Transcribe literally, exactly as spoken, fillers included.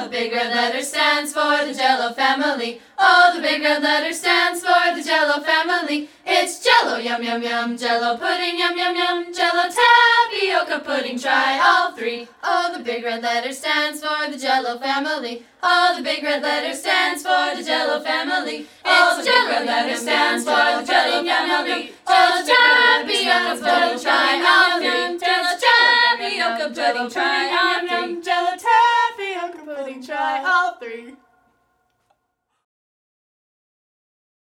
the big red letter stands for the Jell-O family. Oh, the big red letter stands for the Jell-O family. It's Jell-O, yum yum yum, Jell-O pudding, yum yum yum, Jell-O tapioca pudding, try all three. Oh, the big red letter stands for the Jell-O family. Oh, the big red letter stands for the Jell-O family. It's Jell-O, letter stands for the Jell-O family. Jell-O tapioca pudding, try all three. Jell-O tapioca pudding, try all three. Jell-O tapioca pudding, try all three.